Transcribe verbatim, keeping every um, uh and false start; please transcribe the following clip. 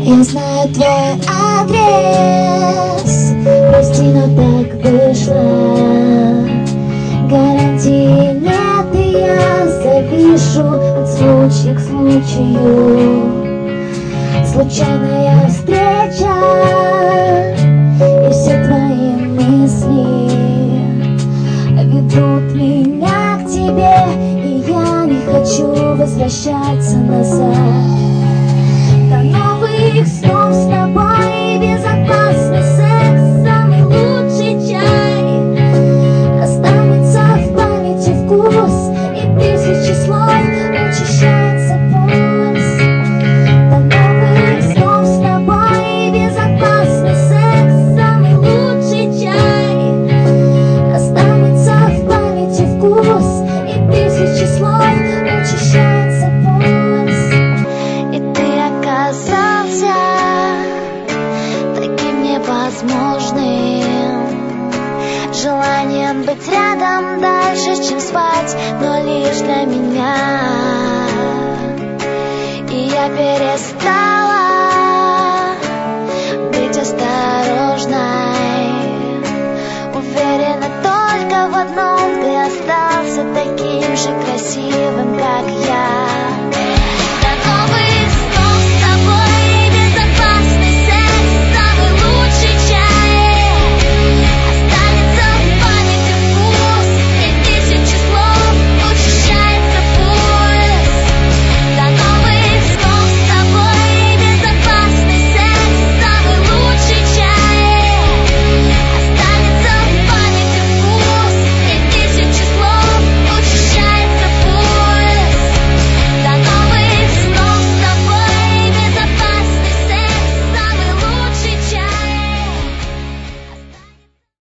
Я знаю твой адрес, прости, но так вышло. Гарантии нет, и я запишу от случая к случаю. Случайная встреча, и все твои мысли ведут меня к тебе, и я не хочу возвращаться назад. До новых снов с тобой, безопасный секс, самый лучший чай. Останется в памяти вкус, и тысячи слов учащается пульс. До новых снов с тобой, безопасный секс, самый лучший чай. Останется в памяти вкус, и тысячи слов учащается пульс. И ты оказался таким невозможным, желанием быть рядом дальше, чем спать, но лишь для меня. И я перестала быть осторожной, уверена только в одном: ты остался таким же красивым, как я.